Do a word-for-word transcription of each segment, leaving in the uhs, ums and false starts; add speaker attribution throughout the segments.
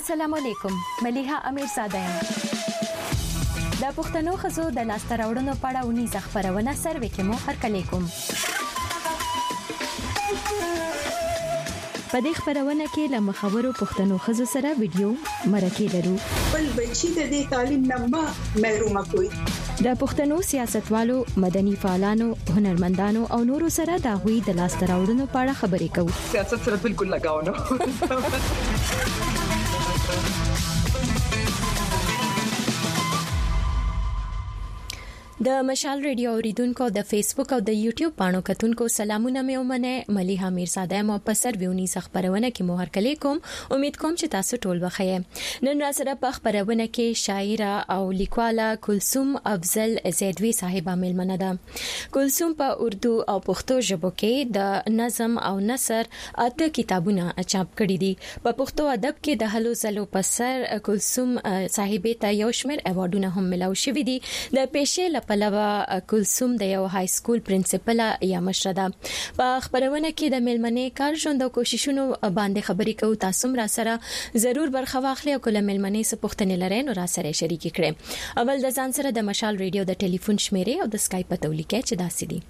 Speaker 1: السلام علیکم مليحه امیرزاده یم د پښتنو خزو د لاسته راوړنو په اړه ونی ځخپرونه سروې کې مو هرکلی کوم په دې خبرونه کې له مخاورو پښتنو خزو سره ویډیو مرکه لرو
Speaker 2: بل بچی د دې تعلیم نه محروم کوي
Speaker 1: د پښتنو سیاستوالو مدني فعالانو هنرمندانو او نورو سره د غوي د لاسته راوړنو په اړه خبرې کوو
Speaker 3: سیاست سره بالکل لگاو نه
Speaker 1: د مشال ریډیو اوریدونکو د فیسبوک او د یوټیوب باندې کتونکو سلامونه مې ومنه مليحه امیرزاده مو په سر ویونی خبرونه کې مو هرکلی کوم امید کوم چې تاسو ټول بخیر نن را سره په خبرونه کې شاعره او لیکواله کلثوم افضل زیدوی صاحبہ ملمنه ده کلثوم په اردو او پښتو ژبو کې د نظم او نثر اته کتابونه چاپ کړي دي په پښتو ادب کې د هلو زلو په سر کلثوم صاحبې ته یو شمېر ایوارډونه هم ملاو شوي دي د پېښې پلوه کلثوم د یو های سکول پرنسپل یا مشره ده په خبرونه کې د ملمنې کار ژوند او کوششونو باندې خبرې کوو تاسو را سره ضرور برخه واخلئ او کله ملمنې څخه پوښتنې لرئ نو را سره شریک کړئ اول د ځان سره د مشال ریډیو د ټلیفون شمیرې او د اسکایپ په تولیکه چې داسې دي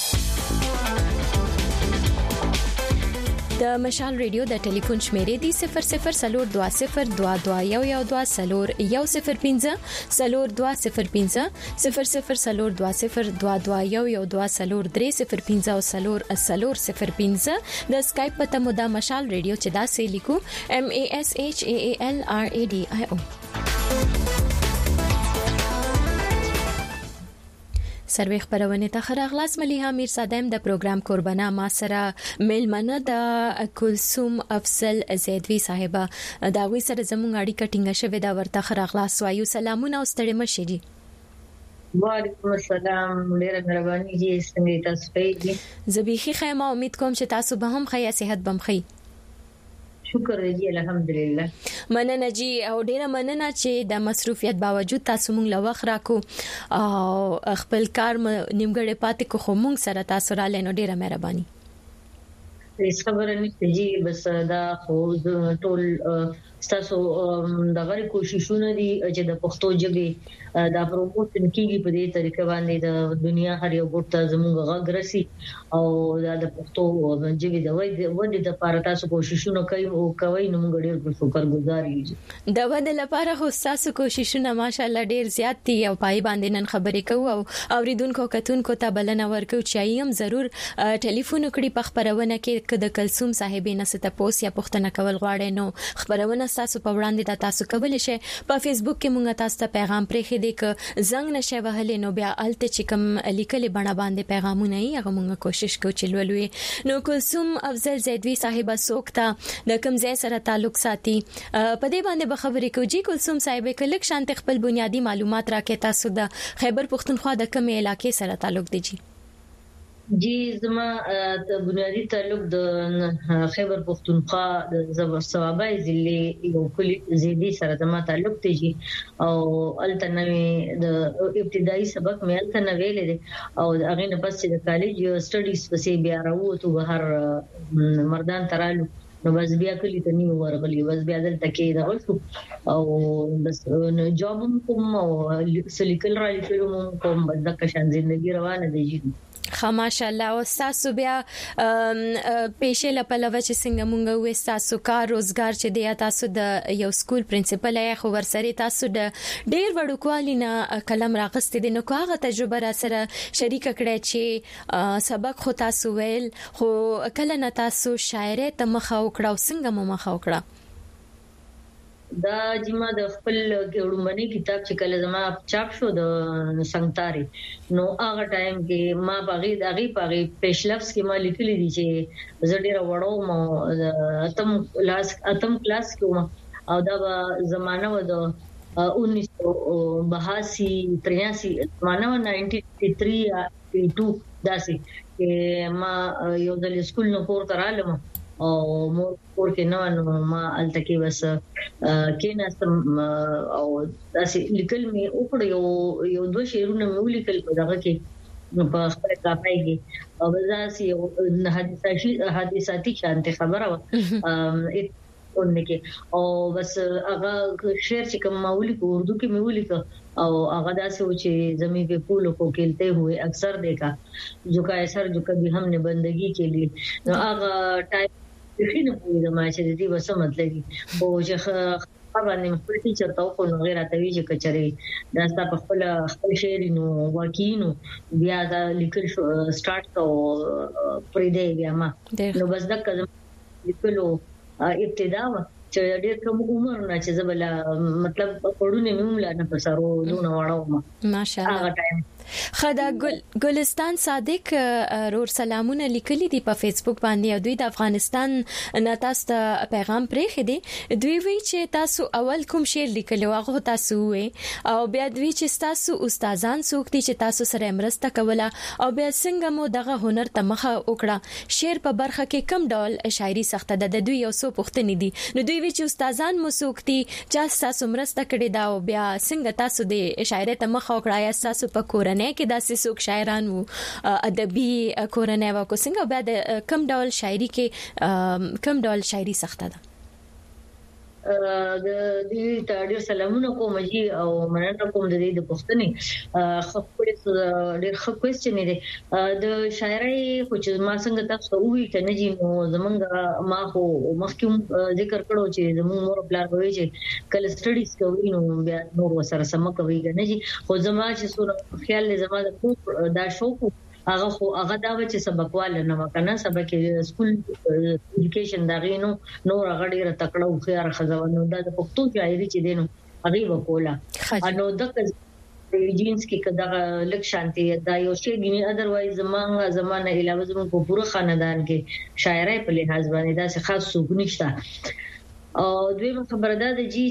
Speaker 1: د مشال ریډیو د ټلیفون شمیرې دی صفر صفر سلور دوا صفر دوا دوا یو یو دوا سلور یو صفر پنځه سلور دوا صفر پنځه صفر صفر سلور دوا صفر دوا دوا یو یو دوا سلور درې صفر پنځه او سلور سلور صفر پنځه د اسکایپ په تمو د مشال ریډیو چې دا سې لیکو ام ا اس اچ ا ا ال ار ا ډي آی او سروې خبرونه ته خراغلاس مليحه امیرزاده د پروګرام قربانه ما سره ملمنه د کلثوم افضل زیدوی صاحبہ دا وی سره زموږ اړیکه ټینګه شوه دا ورته خراغلاس وایو سلامونه او ستړي مشه دي
Speaker 4: وعلیکم السلام ډیره مهرباني دي څنګه تاسو په
Speaker 1: زبیخي خیمه امید کوم چې تاسو به هم خیا صحت بم خي
Speaker 4: شکر دی الحمدلله
Speaker 1: مننه جی او ډیره مننه چې د مصروفیت باوجود تاسو مونږ لوخ راکو او خپل کار نیمګړې پاتې کو خو مونږ سره تاسو را لینو ډیره مهرباني
Speaker 4: هیڅ خبره نشته جی بس دا خو ټول تاسو د غوړي کوششونه دي چې د پښتو ژبې د پروموشن کیږي په دې طریقه باندې د دنیا هر یو ګوټ زموږ غږ راسي او د پښتو ژبې د وای ودې د لپاره تاسو کوششونه کوي او کوي نو موږ ډېر شکرګزار یو
Speaker 1: د ودې لپاره خو تاسو کوششونه ماشاالله ډېر زیات دي او پای باندې نن خبرې کوو او اوریدونکو کتونکو ته بلنه ورکو چې هم ضرور ټلیفون کړي په خبرونه کې د کلثوم صاحبې نه ست پوس یا پښتنه کول غواړي نو خبرونه تاسو په وړاندې د تاسو کولای شئ په فیسبوک کې مونږ تاسو ته پیغام پرې خېدې ک زنګ نشه وهلې نو بیا الته چې کوم لیکلې بڼه باندې پیغامونه یې هغه مونږ کوشش کوو چې لولوي نو کلثوم افضل زیدوی صاحبہ سوکتا د کوم ځای سره تعلق ساتي په دې باندې به خبرې کوو چې کلثوم صاحبې کلک شانت خپل بنیادی معلومات راکې تاسو د خیبر پختونخوا د کوم علاقې سره تعلق دی جی
Speaker 4: جی زما د بنیادی تعلق د خیبر پختونخوا د زبر ثوابای ضلع یو کلی زیدي سره زما تعلق دی او التنوي د ابتدایي سبق مې التنوي لیدل او هغه نه پس د کالج سټډیز پسې بیا راوته بهر مردان ترالو نو بس بیا کلی ته نیو ورغلی بس بیا دلته کې دا وشو او بس جاب کوم او سلیکل را لیکلو کوم بس د کشان ژوندۍ روانه دي جی
Speaker 1: ماشاءالله او تاسو بیا پېښې لپاره چې څنګه مونږ وې تاسو کار روزګار چې دی تاسو د یو سکول پرنسپل یا خو ورسره تاسو د ډېر وړوکوالي نه کلم راغستې دي نو هغه تجربه را سره شریک کړئ چې سبق خو تاسو ویل خو کله نه تاسو شاعري ته مخه وکړو څنګه مو مخه وکړه
Speaker 4: دا جما د خپل ګړومنی کتاب چې کله زما چاپ شو د سنگتاري نو هغه ټایم کې ما باغی دغه باغی پېشلفس کې ما لیکلي دي چې زړه وړو مو اتم کلاس اتم کلاس کې او دا زمانہ و د उन्नीस सौ बयासी तिरासी زمانہ نائنٹی تھری ټو داسې چې ما یو د سکول نو پور ترالم او مور پور کې نو نو ما التکی بس کینا سم او داسې لیکل می او کړ یو یو دوه شعرونه مې ولیکل په دغه کې په خپل کاپای کې او ځاسي حادثاتي حادثاتي شانته خبره ونه کې او بس هغه شعر چې کوم مولي کو اردو کې مولي کو او هغه داسې و چې زمي په پولو کو کېلته ہوئے اکثر دیکھا جو کا اثر جو کبھی ہم نے بندگی کے لیے نو هغه ټایپ خینه په دې ما چې دې وسه مطلب او چې باندې خپل ټیچر ته کو نو غیر اتوي چې کچري دا ست په خپل خپل شعر نو واکینو بیا دا لیکل سٹارټ کو پرې دی بیا ما نو بس دا کله لیکلو ابتدا چې ډېر کوم عمر نه چې زبل مطلب پړونه مې ملا نه پسارو دونه وړاو
Speaker 1: ماشاءالله
Speaker 4: هغه ټایم
Speaker 1: خدا ګل ګلستان صادق رور سلامونه لیکلي دي په فیسبوک باندې او دوی د افغانستان نه تاسو ته پیغام پرې خېدي دوی وی چې تاسو اول کوم شعر لیکلو هغه تاسو وې او بیا دوی چې تاسو استادان سوکتي چې تاسو سره مرسته کوله او بیا څنګه مو دغه هنر ته مخه وکړه شعر په برخه کې کم ډول شاعري سخته ده د دوی یو څو پوښتنې دي نو دوی وی چې استادان مو سوکتي چې تاسو مرسته کړې دا او بیا څنګه تاسو د شاعري ته مخه وکړه یا تاسو په کورنۍ کې داسې څوک شاعران وو ادبي کورنۍ وا کو څنګه بیا د کم ډول شاعري کې کم ډول شاعري سخته ده
Speaker 4: د دې تاریخ سلامونه کوم جی او مننه کوم د دې د پښتنې خپل ډېر ښه کوېسچن دی د شاعري خو چې ما څنګه تاسو وی کنه جی نو زمونږ ما خو مخکوم ذکر کړو چې زمونږ مور بلار وی چې کله سټډیز کوي نو بیا نور وسره سم کوي کنه جی خو زما چې سره خیال زما د دا شوق هغه خو هغه دا چې سبق واله نه وکنه سبق سکول ایجوکیشن دا غینو نور هغه ډیره تکړه او خيار خزوانو دا د پښتو شاعري چې دینو هغه وکولا نو د جینز کې کدا لک شانتي دا یو شی ګینه اذروایز زمانه زمانه علاوه زموږ په پوره خاندان کې شاعري په لحاظ باندې دا څه خاص څوک نشته او دوی خبره ده جی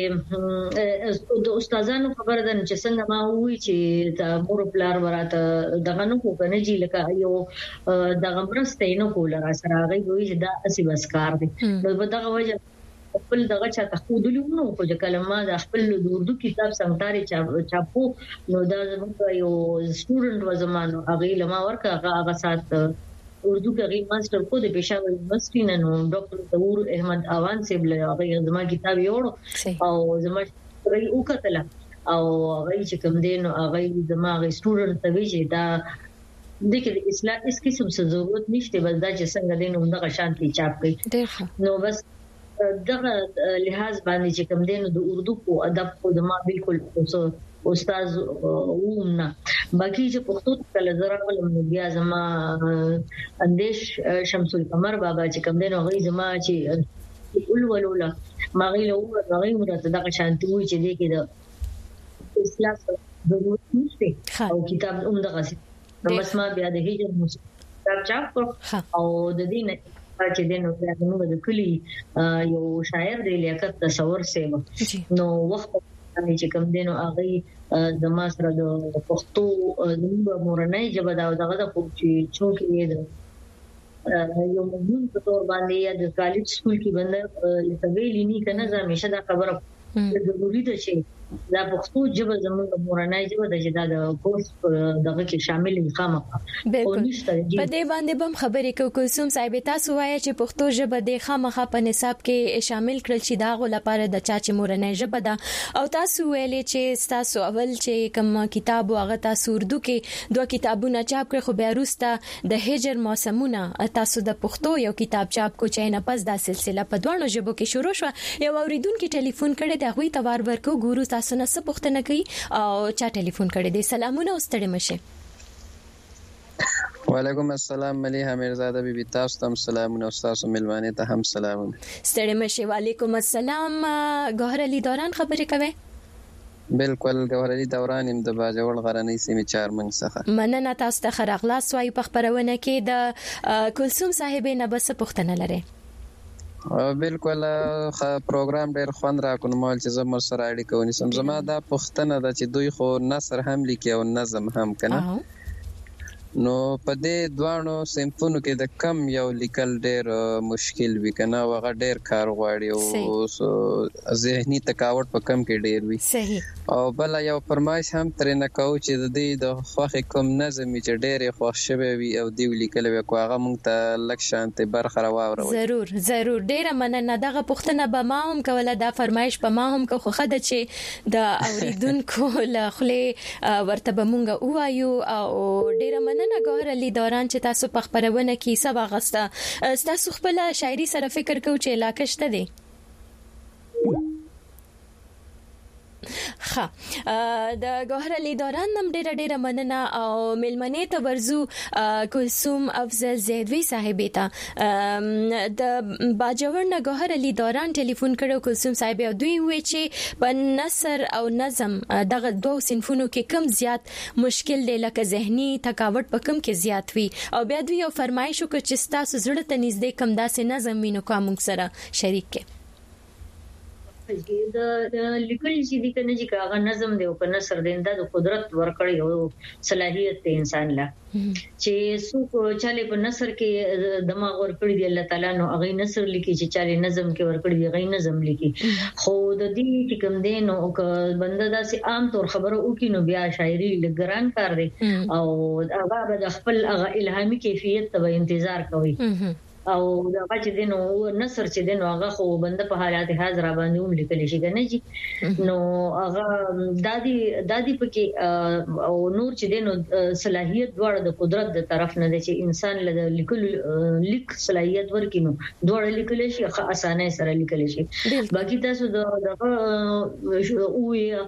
Speaker 4: چې د استادانو خبره ده چې څنګه ما وی چې د مور پلار ورته دغه نو کو کنه جی لکه یو دغه مرسته نه کول را سره غي وی چې دا اسی بس کار دي نو په دغه وجه خپل دغه چا ته خودلو نو کو چې کلمه د خپل د اردو کتاب سمتاري چاپو نو دا زموږ یو سټوډنټ و زمانو هغه لما ورکه هغه سات اردو کې غیر ماستر کو د پېښور یونیورسيټي نه نو ډاکټر تور احمد اوان صاحب له هغه زما کتاب یوړو او زما غي وکتله او هغه چې کوم دین هغه زما غي سټوډنټ ته وی چې دا د کې اصلاح اس قسم څه ضرورت نشته بس دا چې څنګه دین همدغه شانتي چاپ کړي نو بس دغه لحاظ باندې چې کوم دین د اردو کو ادب کو زما بالکل استاد وومنا باقي چې پښتو کله زرا ولوم بیا زما اندیش شمس القمر بابا چې کوم دین هغه زما چې ول ولولا ما غي له هغه مرته دغه شانتي وي چې دې کې د اصلاح ضرورت نشته او کتاب عمدغه نو بس ما بیا د هجر مصطفی چاپ او د دې نه چې دنه موږ د کلی یو شاعر دی لیاقت تصور سیمه نو وخت چې کوم دینو هغه د ما سره د پښتو د مورنۍ ژبه دا دغه خو چې چونکې د یو مضمون په تور باندې یا د کالج سکول کې باندې لکه ویلې نه کنه زه همیشه دا خبره ضروري ده چې دا پښتو ژبه زموږ مورنۍ ژبه د جدا د کورس دغه کې شامل خامخا
Speaker 1: او نشته په دې باندې بم خبرې کوي کوم صاحب تاسو وایي چې پښتو ژبه د خامخا په نصاب کې شامل کړل شي دا غو لپاره د چا چې مورنۍ ژبه ده او تاسو ویلې چې تاسو اول چې کوم کتاب واغه تاسو اردو کې دوه کتابونه چاپ کړ خو بیا وروسته د هجر موسمونه تاسو د پښتو یو کتاب چاپ کو چې نه پس دا سلسله په دوه ژبو کې شروع شو یو اوریدونکو ټلیفون کړي دا غوي توار ورکو ګورو تاسو نه څه پوښتنه کوي او چا ټلیفون کړي دي سلامونه واستړي مشه
Speaker 5: وعلیکم السلام ملیحه میرزاده بیبي تاسو ته سلامونه او تاسو ملوانه ته هم سلامونه
Speaker 1: ستړي مشه وعلیکم السلام ګوهر علي دوران خبرې کوي
Speaker 5: بالکل ګوهر علي دوران هم د باجوړ غرنۍ سیمې چارمنګ څخه
Speaker 1: مننه تاسو ته خراغلا سوای په خبرونه کې د کلثوم صاحب نه بس پوښتنه لري
Speaker 5: بالکل پروګرام ډېر خوند راکونه مال چې زما سره اړیکه ونیسم زما دا پښتنه ده چې دوی خو نثر هم لیکي او نظم هم کنه نو په دې دوانو صنفونو کې د کم یو لیکل ډېر مشکل وي کنه هغه ډېر کار غواړي او ذهني تکاوت په کم کې ډېر وي
Speaker 1: صحیح
Speaker 5: او بل یو فرمایش هم ترې نه کوو چې د دې د خوخي کوم نظم چې ډېر خوښ شوی وي او دی لیکل وي کو هغه مونږ ته لک شانته برخه راوړو
Speaker 1: ضرور ضرور ډېر مننه دغه پښتنه به ما هم کوله دا فرمایش په ما هم کو خو خده چې د اوریدونکو له خله ورته به مونږ وایو او ډېر مننه نه ګوهر علي دوران چې تاسو په خبرونه کې سبا غسته تاسو خپل شاعري سره فکر کوئ چې علاقه شته دي ها د ګوهر علي دوران نم ډېر ډېر مننه او ملمنې ته ورزو کلثوم افضل زیدوی صاحب ته د باجوړ نه ګوهر علي دوران ټلیفون کړو کلثوم صاحب او دوی وی چې په نثر او نظم دغه دوه صنفونو کې کم زیات مشکل دی لکه ذهني تکاوت په کم کې زیات وي او بیا دوی یو فرمایش وکړ چې تاسو زړه ته نږدې کم داسې نظم وینو کوم سره شریک کې
Speaker 4: د لیکل چې د کنه چې هغه نظم دی او کنه سر دیندا د قدرت ورکړی او صلاحیت ته انسان لا چې څوک چاله په نثر کې دماغ ورکړی دی الله تعالی نو هغه نثر لیکي چې چاله نظم کې ورکړی دی هغه نظم لیکي خو د دې چې کوم دی نو بنده داسې عام طور خبره وکي نو بیا شاعري لګران کار دی او هغه د خپل هغه الهامي کیفیت ته انتظار کوي او دا چې دینو نثر چې دینو هغه خو بنده په حالات حاضر باندې هم لیکل شي کنه چې نو هغه دادی دادی پکې او نور چې دینو صلاحیت دوړ د قدرت د طرف نه دی چې انسان له لیکل لیک صلاحیت ورکینو دوړ لیکل شي اسانه سره لیکل شي باقي تاسو دغه اوه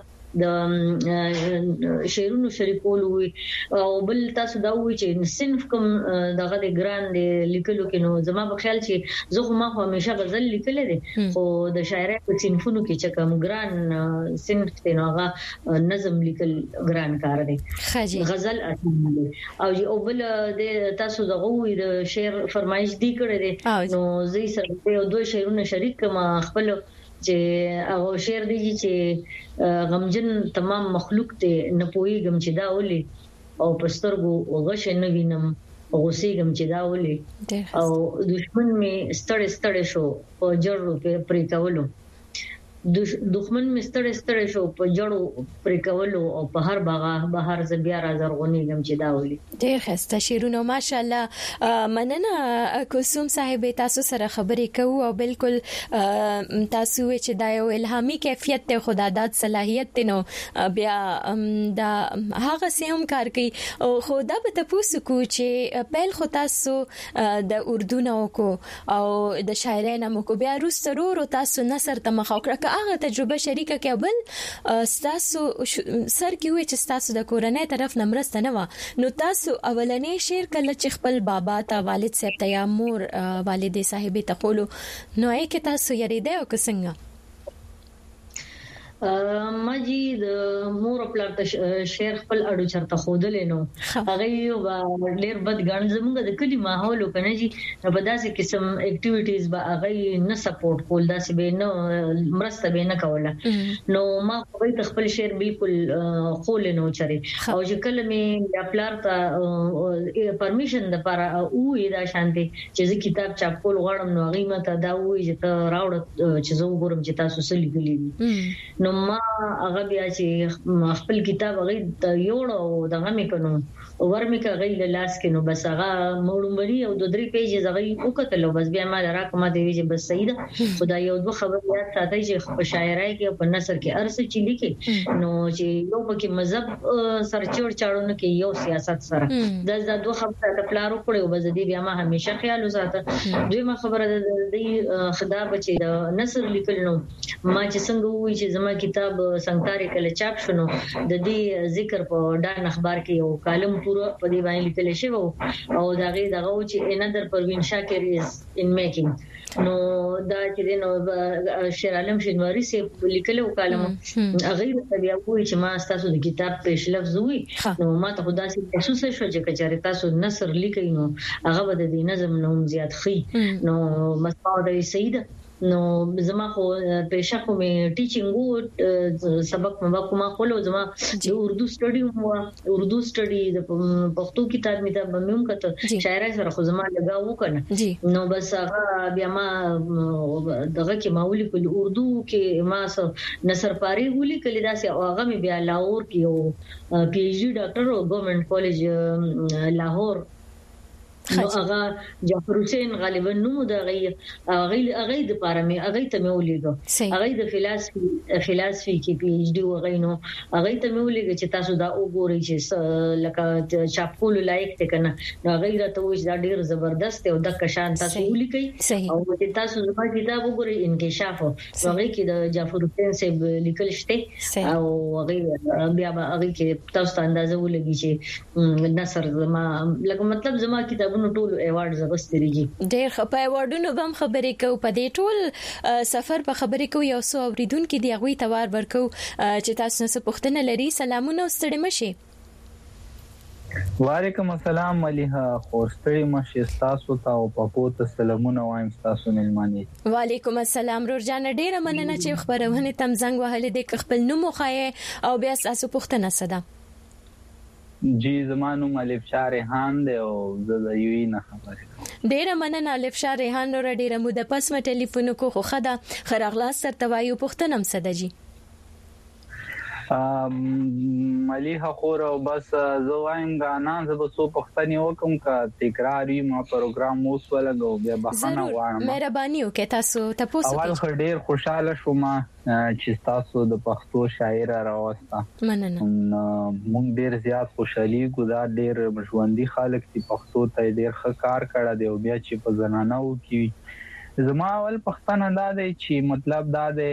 Speaker 4: د شعرونو شریکول وي او بل تاسو دا وی چې صنف کوم دغه د ګران لیکلو کې نو زما په خیال چې زه خو ما همیشه غزل لیکل دي خو د شاعرۍ په صنفونو کې چې کوم ګران صنف ته نو هغه نظم لیکل ګران کار دی غزل او او بل د تاسو دغه وی د شعر فرمایش دی کړی دی نو زه سره یو دوه شعرونه شریک ما خپل چې او شعر دی چې غمجن تمام مخلوق ته نه پويګم چې دا ولي او پسترګو غش نه وینم غوسېګم چې دا ولي او دشمن می ستړ ستړ شو او جړو په پرې کولو دښمن می ستړ ستړ شو په جړو پرې کولو او په هر باغ بهر ز بیا را زرغونېګم چې دا ولي
Speaker 1: ډېر ښه شعرونه ماشاءالله مننه کلثوم صاحب تاسو سره خبرې کوو او بالکل تاسو چې دا یو الهامي کیفیت ته خدادات صلاحیت ته نو بیا دا هغه سیم کار کوي او خدا به تاسو کو چې پیل خو تاسو د اردو نو کو او د شاعرۍ نو کو بیا روسترو تاسو نثر ته مخاوکړه هغه تجربه شریکه کېبل تاسو سر کې وي چې تاسو د کورنۍ طرف نمرسته نه و نو تاسو اولنې شعر کله چې خپل بابا ته والد صاحب ته یا مور والدې صاحبې ته قولو نو یې کې تاسو یریده او څنګه
Speaker 4: ماجی د مور خپل شعر خپل اډو چرته خودلې نو هغه یو ډېر بد غن زموږ د کلی ماحول کنه جی په داسې قسم اکټیویټیز به هغه نه سپورټ کول داسې به نه مرسته به نه کوله نو ما خو خپل شعر بالکل خول نه چره او چې کله مې خپل ته پرمیشن د لپاره او دا شانتي چې کتاب چاپ کول غواړم نو هغه مته دا وایي چې ته راوړ چې زه وګورم چې تاسو څه لیکلي نو ما هغه بیا چې خپل کتاب هغه د یوړو دغه مې کنو ورمې کغې لاس کې نو بس هغه موړمبري او د درې پیجز هغه وکړل بس بیا ما راکمه دی چې بس صحیح ده خدای یو دوه خبر یاد ساتي چې په شاعرۍ کې په نثر کې ارسه چې لیکي نو چې یو پکې مذهب سرچور چاړو کې یو سیاست سره د د دوه خبره د پلارو کړو بس دی بیا ما همیشه خیال وساته دویمه خبره د خدا بچي د نثر لیکل نو ما چې څنګه وایي چې زما کتاب سنگتاري کله چاپ شونو د دې ذکر په ډان اخبار کې یو کالم پورا په دې باندې لیکل شوی او دا غي دغه چې انذر پروین شاکر از ان میکینګ نو دا چې نو شیر عالم شینواری سي لیکلو کالم هغه بیا کوی چې ما تاسو د کتاب پیش لفظ وي نو ما ته خدا سي محسوس شو چې کچاره تاسو نثر لیکئ نو هغه به د نظم نوم زیات خي نو مسعود سید نو زما خو پېښه خو مې ټیچینګ وو سبق مې کومه خو زما د اردو سټډي مو اردو سټډي د پښتو کتاب مې ته بموم کته شاعر سره خو زما لګاو کنه نو بس هغه بیا ما دغه کې ماولي په اردو کې ما نصر پاری ولي کلی داسې هغه مې بیا لاهور کې یو پی ایچ ډي ډاکټر او ګورنمنت کالج لاهور نو هغه جعفر حسین غالبا نو د غي غي غي د پاره مې هغه ته مې ولېګو هغه د فلسفي فلسفي کې پی ایچ ډي وغینو هغه ته مې ولېګو چې تاسو دا وګورئ چې لکه چاپول لایق ته کنه نو هغه راته وښ دا ډیر زبردست او د کشان تاسو ولیکي او چې تاسو زما کتاب وګورئ انکشاف هغه کې د جعفر حسین صاحب لیکل شته او هغه بیا هغه کې تاسو ته اندازه ولګي چې نصر زما لکه مطلب زما کتاب نو ټول ایوارډ زغستريږي
Speaker 1: ډېر خپه ایوارډونو بم خبرې کو په دې ټول سفر په خبرې کو یو څو اوریدونکو دی غوي توار ورکو چې تاسو نه پوښتنه لري سلامونه ستړي مشي
Speaker 6: وعلیکم السلام مليها خورستړي مشي تاسو ته او په پوت سلامونه وایم تاسو ملماني
Speaker 1: وعلیکم السلام رور جان ډېر مننه چې خبرونه تم زنګ وهله د خپل نوم خوایې او بیا تاسو پوښتنه صدا
Speaker 6: جی زمانو الف شاه ریحان دی او د یوی نه خبره
Speaker 1: ډیره مننه الف شاه ریحان نور ډیره مو د پس م ټلیفون کو خو خدا خراغلاس سر توایو پښتنم صدا جی
Speaker 6: ام مليها خور او بس زوایم غانا زب سو پښتني وکم کا تکراری ما پروګرام اوس ولګو بیا بخښنه غواړم
Speaker 1: مهرباني وکړه تاسو تاسو
Speaker 6: اول ډیر خوشاله شوم چې تاسو د پښتو شاعر راوسته
Speaker 1: مننه
Speaker 6: مونږ ډیر زیات خوشالي ګزار ډیر مشوندي خلک چې پښتو ته ډیر ښه کار کړی دی او بیا چې په زنانو کې زما اول پښتنه دا دی چې مطلب دا دی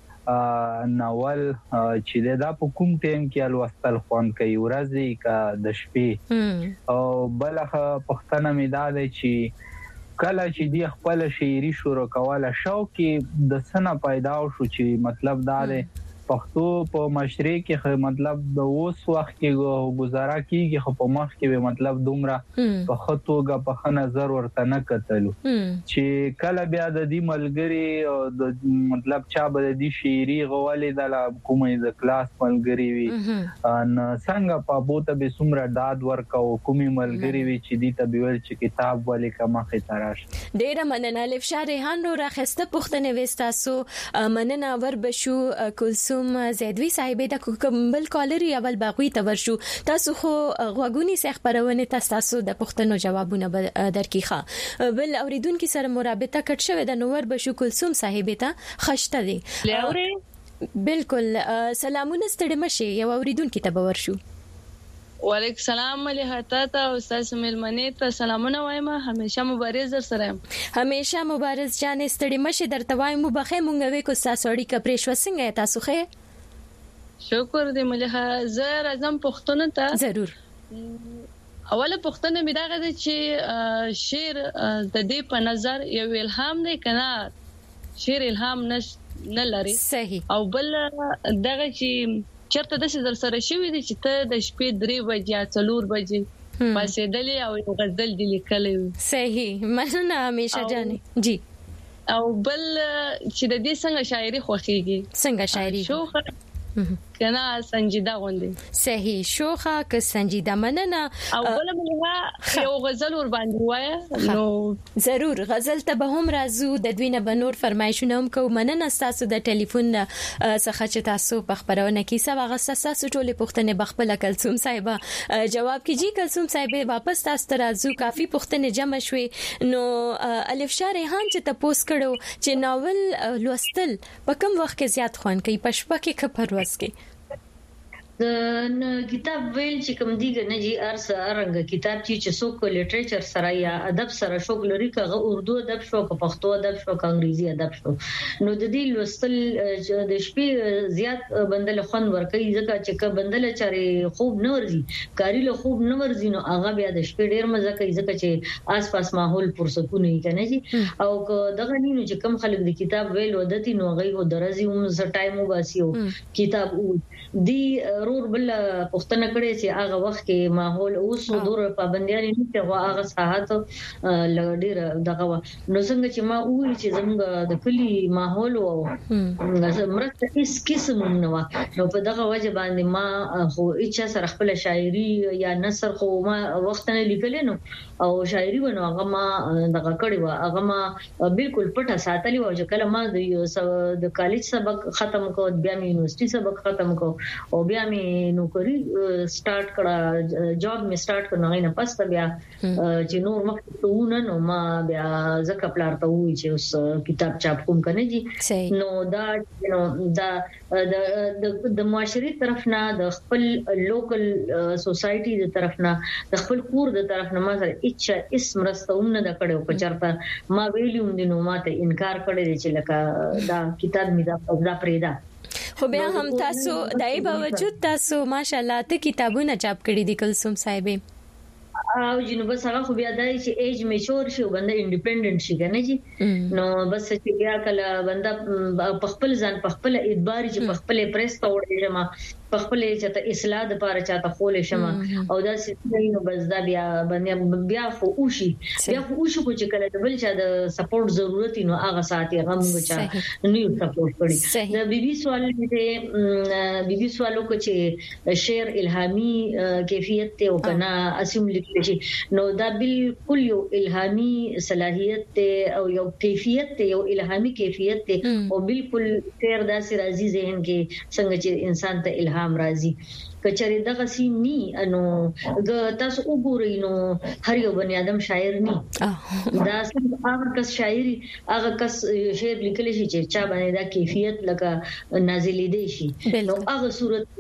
Speaker 6: ناول چې دا په کوم ټیم کې الوستل خوان کوي ورځي کا د شپې او بلخه پښتنه می دا دی چې کله چې دی خپل شاعري شروع کوله شوق د سنه پیدا شو چې مطلب دا دی پښتو په معاشره کې مطلب د اوس وخت کې گزاره کیږي خو په مخ کې مطلب دومره په خطوګه په نظر ورته نه کتلو چې کله بیا د دې ملګری او د مطلب چا به د دې شاعري غوالې د کومې د کلاس ملګری وي ان څنګه په بوته به سمره داد ورکاو کومې ملګری وي چې دې ته ویل چې کتاب ولې کما خطراش
Speaker 1: ډیره مننه الف شاه ریحان رو راخسته پښتنه وستاسو مننه ور بشو کلثوم زیدوی صاحب د کومبل کالری اول باغوي تورشو تاسو خو غوګونی سخ پرونه تاسو د پښتنو جوابونه درکېخه بل اوریدونکو سره مرابطه کټ شوې د نور بشو کلثوم صاحب ته خشته دي بالکل سلامونه ستړي مشي یو اوریدونکو ته باور شو
Speaker 7: وعلیکم السلام مليها تاسو او استاد ملمنه ته سلامونه وایم همیشه مبارز در سره
Speaker 1: همیشه مبارز جان ستړي مشه درته وایم مبخې مونږ وې کو تاسو اړیکه پرېښو څنګه تاسو خې
Speaker 7: شکر دې مليها زه راځم پښتون ته
Speaker 1: ضرور
Speaker 7: اوله پښتنه مې دا غواړي چې شعر د دې په نظر یو الهام دی کنه شعر الهام نه لري
Speaker 1: صحیح
Speaker 7: او بل دغه چې چرته د سر سره شوې دي چې ته د شپې درې بجې څلور بجې پاسې دلی او یو غزل دی لیکلې
Speaker 1: صحیح مننه همیشه جانې جی
Speaker 7: او بل چې د دې څنګه شاعري خوخيږي
Speaker 1: څنګه شاعري
Speaker 7: شوخه کنه سنجیده غوندي
Speaker 1: صحیح شوخه ک سنجیده مننه
Speaker 7: او بل ملها یو غزل ور باندې وای نو
Speaker 1: ضرور غزل ته به هم راځو د دوی نه بنور فرمایشونه هم کو مننه تاسو د ټلیفون څخه چې تاسو په خبرونه کې سبا غسه تاسو ټول پښتنه بخپل کلثوم صاحب جواب کیږي کلثوم صاحب واپس تاسو ته راځو کافي پښتنه جمع شوي نو الف شاه ریحان چې تاسو کړو چې ناول لوستل په کوم وخت کې زیات خوان کوي پښپا کې خبر وسکي
Speaker 4: د کتاب ویل چې کوم دیګه نه جی ارس ارنګ کتاب چې څوک لیټریچر سره یا ادب سره شوق لري کغه اردو ادب شو که پښتو ادب شو که انګریزي ادب شو نو د دې لوستل د شپې زیات بندل خون ورکي ځکه چې ک بندل چاري خوب نه ورزي کاری له خوب نه ورزي نو هغه بیا د شپې ډیر مزه کوي ځکه چې آس پاس ماحول پرسکون نه کنه جی او دغه نینو چې کم خلک د کتاب ویل ودتي نو غي هو درزي هم ز ټایم وباسيو کتاب دی ضرور بل پښتنه کړي چې هغه وخت کې ماحول اوس دور پابندیان نشته او هغه ساحات لګډیر دغه نو څنګه چې ما وایي چې زموږ د کلی ماحول او مرسته هیڅ قسم نه و نو په دغه وجه باندې ما خو اچھا سره خپل شاعري یا نثر خو ما وخت نه لیکل نو او شاعري ونه هغه ما دغه کړي و هغه ما بالکل پټه ساتلی و چې کله ما د کالج سبق ختم کو بیا مې یونیورسيټي سبق ختم کو او بیا مې نوکری سٹارټ کړه جاب مې سٹارټ کړه نه پس بیا چې نور مخته نو ما بیا زکه پلار ته وی چې اوس کتاب چاپ کوم کنه جی نو دا نو دا د د معاشري طرف نه د خپل لوکل سوسايټي د طرف نه د خپل کور د طرف نه ما سره اچھا اسم رستونه د کړو په چرته ما ویلیوم دینو ماته انکار کړی چې لکه دا کتاب می دا دا پریدا
Speaker 1: خو بیا هم تاسو دای باوجود تاسو ماشاءالله ته کتابونه چاپ کړی دي کلثوم صاحب
Speaker 4: او جنو بس هغه خو بیا دای چې ایج میچور شي بنده انډیپندنت شي کنه جی نو بس چې بیا کله بنده په خپل ځان په خپل اعتبار چې په خپل پریس ته وړي جما په خپل چې اصلاح د لپاره چاته خولې شمه او دا چې نو بس دا بیا باندې بیا خو اوشي بیا خو اوشي کو چې کله د بل چا د سپورټ ضرورت نو هغه ساتي هغه موږ چا نیو سپورټ کړی دا بي بي سوال دې بي بي سوالو کو چې شعر الهامي کیفیت ته او کنه اسیم لیکل شي نو دا بالکل یو الهامي صلاحیت ته او یو کیفیت ته یو الهامي کیفیت ته او بالکل شعر داسې راځي ذهن کې څنګه چې انسان ته الهام راځي کچري دغه سي ني انو ګ تاسو وګورئ نو هر یو بني ادم شاعر ني دا هغه کس شاعري هغه کس شعر لیکل شي چې چا باندې دا کیفیت لکه نازلې دي شي نو هغه صورت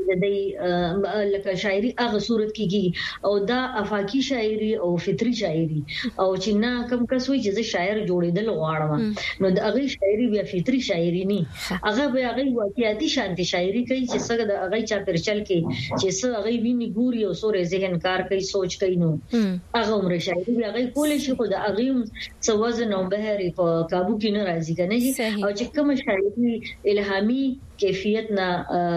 Speaker 4: د لکه شاعري هغه صورت کیږي او دا افاقي شاعري او فطري شاعري او چې نه کم کس وي چې شاعر جوړېدل غواړم نو د هغه شاعري بیا فطري شاعري ني هغه به هغه واقعيتي شانتي شاعري کوي چې څنګه د هغه چا پرچل کې چې څه هغه ویني ګوري او سورې ذهن کار کوي سوچ کوي نو هغه عمر شاعري هغه کولې شي خو د هغه څه وزن او بهري په काबू کې نه راځي کنه جی او چې کوم شاعري الهامي کیفیت نه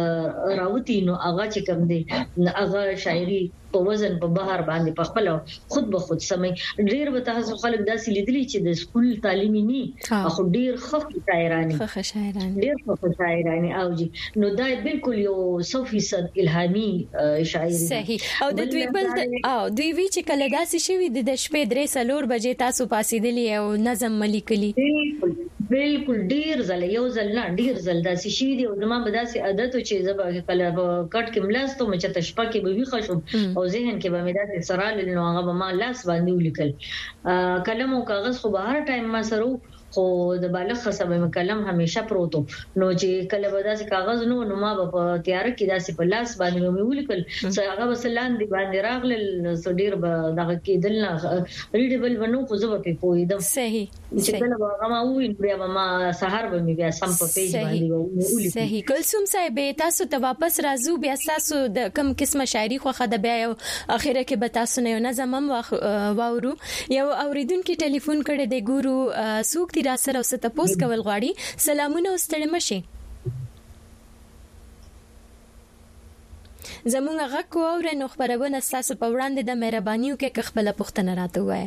Speaker 4: راوتی نو هغه چې کوم دی هغه شاعري په وزن په بهر باندې په خپل خود به خود سمې ډیر به تاسو خلک داسې لیدلی چې د سکول تعلیمي نه خو ډیر خف شاعرانی
Speaker 1: خف شاعرانی
Speaker 4: ډیر خف شاعرانی او جی نو دا بالکل یو سو فیصد الهامي شاعري
Speaker 1: صحیح او د دوی بل او دوی وی چې کله داسې شوی د شپې درې سلور بجې تاسو پاسېدلی او نظم ملیکلی
Speaker 4: بالکل بالکل ډیر زل یو زل نه ډیر زل داسې شي دی او زما به داسې عادت چې زبا کله کټ کې ملاستو مچ ته شپه کې به وی خشم او ذهن کې به مې داسې سرال نو هغه ما لاس باندې ولیکل قلم او کاغذ خو به هر ټایم ما سره خو د بالغ خصبه مکلم همیشه پروتو نو چې کله به داسې کاغذ نو نو ما په تیار کې داسې په لاس باندې مې ولیکل هغه وسلان دی باندې راغل سډیر به دغه کېدل نه ریډیبل ونو خو زه په پویدم
Speaker 1: صحیح
Speaker 4: چې کله به ما وین بیا ما سحر به مې بیا سم په پیج باندې ولیکل
Speaker 1: صحیح کلثوم صاحب تاسو ته واپس راځو بیا تاسو د کم قسمه شاعري خو خد بیا اخره کې به تاسو نه نظم واورو یو اوریدونکو ټلیفون کړي د ګورو سوق را سره او ست پوس کول غواړي سلامونه واستړم شي زمونږ غږ کو اور نو خبرونه تاسو په وړاندې د مهربانيو کې خپل پوښتنه راته وای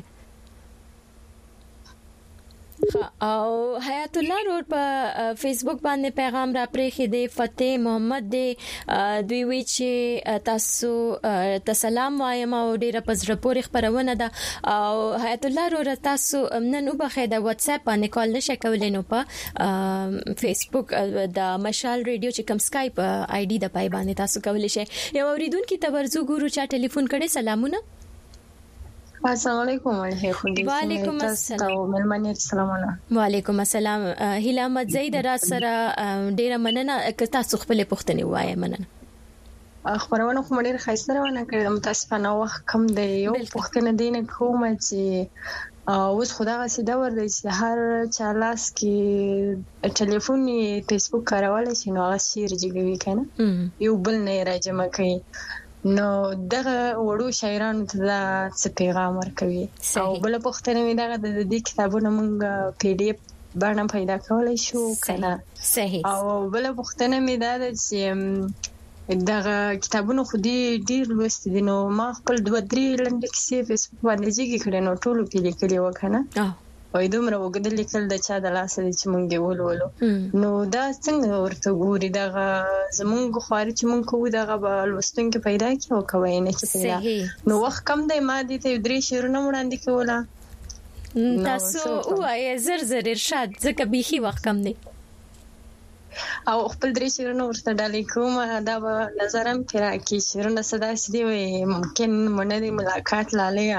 Speaker 1: او حیات الله رور په فیسبوک باندې پیغام را پرېخې دی فتح محمد دی دوی وی چې تاسو ته سلام وایم او ډیره پزړه پورې خبرونه ده او حیات الله رور تاسو نن وبخې د واتس اپ باندې کال نشه کولای نو په فیسبوک د مشال ریډیو چې کوم سکایپ آی ډي د پای باندې تاسو کولای شئ یو اوریدونکو ته ورزو ګورو چا ټلیفون کړي سلامونه
Speaker 8: السلام علیکم
Speaker 1: وعلیکم السلام
Speaker 8: السلام
Speaker 1: وعلیکم السلام هیله احمد زید را سره ډیره مننه که تاسو خپل پوښتنه وایي مننه
Speaker 8: خبرونه کوم ډیر خاصه روانه کړم متاسفانه وخت کم دی یو پوښتنه دینه کوم چې اوس خدای سیده ور دی چې هر چا لاس کې ټلیفون فیسبوک کارول شي نو هغه شیر جوړوي کنه یو بل نه راځم کوي نو دغه وړو شاعرانو ته دا څه پیغام ورکوي او بل پوښتنه مې دغه د دې کتابونو موږ پی ډی اف باندې پیدا کولای شو کنه
Speaker 1: صحیح
Speaker 8: او بل پوښتنه مې دا ده چې دغه کتابونو خو دې ډیر لوست دي نو ما خپل دوه درې لنډه کیسې فیسبوک باندې جګې کړې نو ټولو کې لیکلي وکنه او دومره وګدل لیکل د چا د لاس دي چې مونږ ولولو نو دا څنګه ورته ګوري دغه زمونږ خواري چې مونږ کوو دغه لوستونکو پیدا کی او کوي نه چې پیدا نو وخت کم دی ما دې ته درې شیرونه وړاندې کوله
Speaker 1: تاسو وایي زر زر ارشاد ځکه بيخي وخت کم دی
Speaker 8: او خپل درې شیرونه ورته ډالې کوم دا به نظرم کې راکې شیرونه صدا سدي وي ممکن مونږ د ملاقات لاله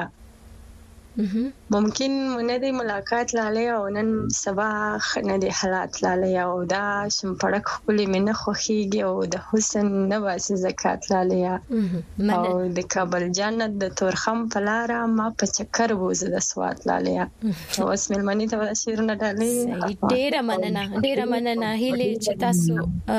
Speaker 8: ممکن مونږ د ملاقات لاله او نن سبا خنه د حالات لاله او دا شمپړک خپل منه خوخيږي او د حسن نواز زکات لاله او د کابل جنت د تورخم پلاره ما په چکر وزه د سوات لاله او اسمل منی ته شیرونه ډالې
Speaker 1: ډیره مننه ډیره مننه هله چې تاسو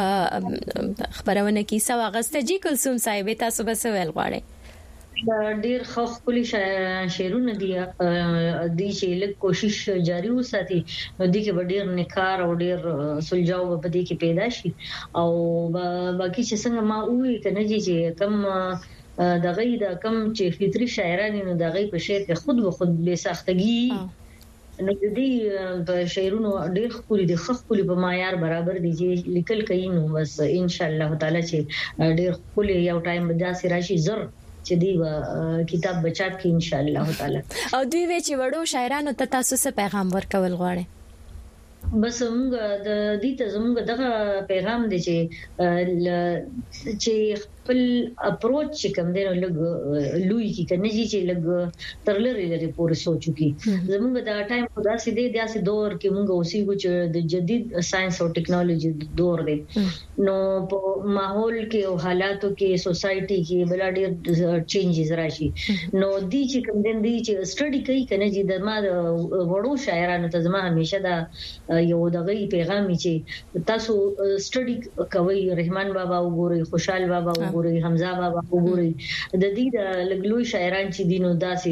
Speaker 1: خبرونه کی سوا غستجی کلثوم صاحب تاسو بس ویل غواړئ
Speaker 4: ډیر خو خپل شعرونه دي د چې لږ کوشش جاری وساتي نو د کې ډیر نکار او ډیر سلجاو په دې کې پیدا شي او باقي چې څنګه ما وې کنه چې کم د غي د کم چې فطري شاعرانو نو د غي په شعر کې خود به خود به سختګي نو دې په شعرونو ډیر خپل دي خپل په معیار برابر دي چې لیکل کوي نو بس ان شاء الله تعالی چې ډیر خپل یو ټایم به داسې راشي زر چې دی کتاب بچات کې ان شاء الله تعالی
Speaker 1: او دوی وی چې وړو شاعرانو ته تاسو څه پیغام ورکول غواړئ
Speaker 4: بس موږ د دې ته زموږ دغه پیغام دی چې چې خپل اپروچ کوم دی لګ لوی کی کنه چې لګ ترلری لري پورې سوچو کی زموږ دا ټایم خدا سي دی داسې دور کې موږ اوسې کو چې د جدید ساينس او ټیکنالوژي دور دی نو په ماحول کې او حالاتو کې سوسايټي کې بل ډېر چینجز راشي نو دې چې کوم دی چې سټډي کوي کنه چې د ما وړو شاعرانو ته زما همیشه دا یو دغه پیغام چې تاسو سټډي کوي رحمان بابا وګورئ خوشحال بابا وګورئ حمزه بابا وګورئ د دې د لګلوي شاعران چې دینو داسې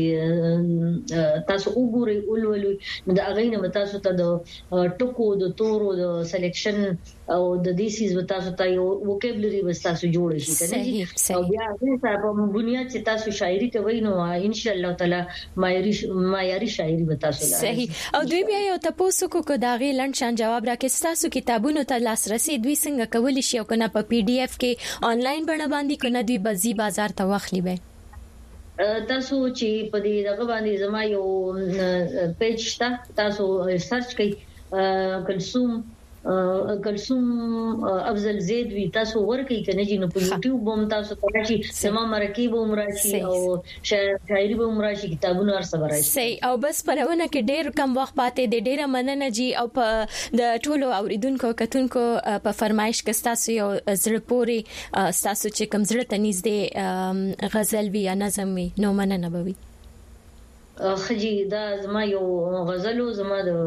Speaker 4: تاسو وګورئ اولولو د اغه نه تاسو ته د ټکو د تورو د سلیکشن او د دې سیس تاسو ته یو وکیبلری تاسو جوړ شي کنه او بیا هغه په بنیاد چې تاسو شاعري کوي نو ان شاء الله تعالی معیاري معیاري شاعري تاسو
Speaker 1: صحیح او دوی بیا یو تاسو کو کو داغه لند شان جواب راکې تاسو کتابونو ته لاسرسي دوی څنګه کولی شي او کنه په پی ډی اف کې آنلاین بڼه باندې کنه دوی بزی بازار ته واخلي به
Speaker 4: تاسو چې په دې دغه باندې زما یو پیج شته تاسو سرچ کړئ کلثوم کلثوم افضل زید وی تاسو ورکې کنه چې نو په یوټیوب بوم تاسو تراشي سما مرکب بوم راشي او شاعري بوم راشي کتابونو ارسه راشي
Speaker 1: صحیح او بس پرونه کې ډېر کم وخت پاتې د ډېر مننه جی او په د ټولو اوریدونکو کتونکو په فرمایش کې تاسو یو زړه پوري تاسو چې کم زړه تنيز دي غزل وی یا نظم وی نو مننه بوي
Speaker 4: خجی دا زما یو غزلو زما د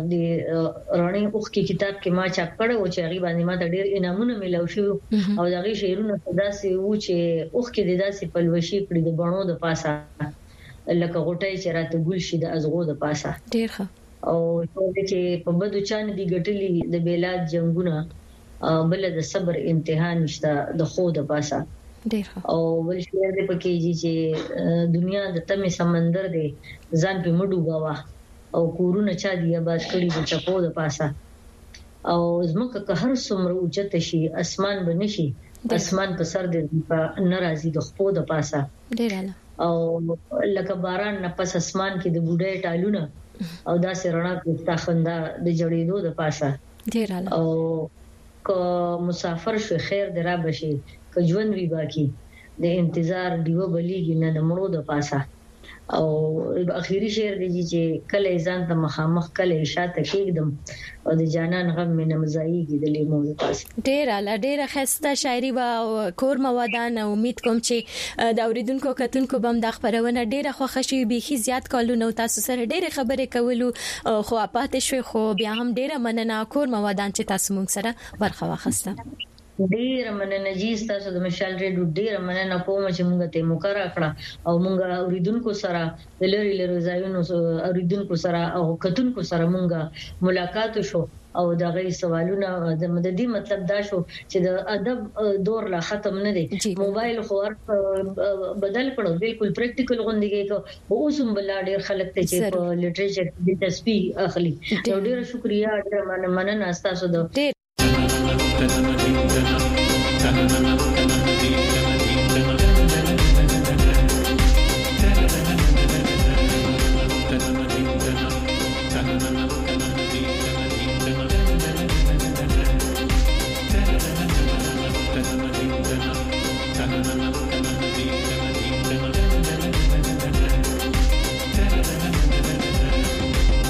Speaker 4: رانی اوخ کی کتاب کې ما چاپ کړو چې هغه باندې ما د ډېر انعامونه ملو شو او دغه شعرونه داسې و چې اوخ کې د داسې پلوشي کړې د بڼو د پاسه لکه غټي چې راته ګل شي د ازغو د پاسه
Speaker 1: ډېر ښه
Speaker 4: او چې په بدو چان دي ګټلي د بیلاد جنگونه بل د صبر امتحان نشته د خو د پاسه او بل شعر دې پکې چې دنیا د تمه سمندر دی ځان په مډو غوا او کورونه چا دی آباد کړی د چپو د پاسه او زمکه که هر څومره اوچت شي اسمان بنشي اسمان په سر دې ناراضي د خپو د پاسه
Speaker 1: ډیر
Speaker 4: او لکه باران نه پس اسمان کې د بوډۍ ټالونه او داسې رڼا کې تاخنده د جړېدو د پاسه
Speaker 1: ډیر
Speaker 4: او کو مسافر شو خیر درا بشي که ژوند وی باقی د انتظار دیو بلیږي نه د مړو د پاسه او اخیری شعر دی چې کله ځان ته مخامخ کله شاته کېږم او د جانان غم مې نمزایږي د لیمو د پاسه
Speaker 1: ډیر اعلی ډیر خسته شاعري وا کور موادان امید کوم چې د اوریدونکو کتونکو بم د خبرونه ډیره خوښ شي بيخي زیات کالو نو تاسو سره ډیره خبرې کولو خو پاتې شوي خو بیا هم ډیره مننه کور موادان چې تاسو مونږ سره برخه واخسته
Speaker 4: ډیر مننه جی تاسو د مشال ریډیو ډیر مننه کوم چې موږ ته مقرره کړه او موږ اوریدونکو سره د لری لری ځایونو اوریدونکو سره او کتونکو سره موږ ملاقات شو او دا غي سوالونه د مددي مطلب دا شو چې د ادب دور لا ختم نه دی موبایل خو بدل کړو بالکل پریکټیکل غونډه کې اوس هم بل ډیر خلک ته چې په لټریچر د تسبیح اخلي ډیر شکریا ډیر مننه تاسو د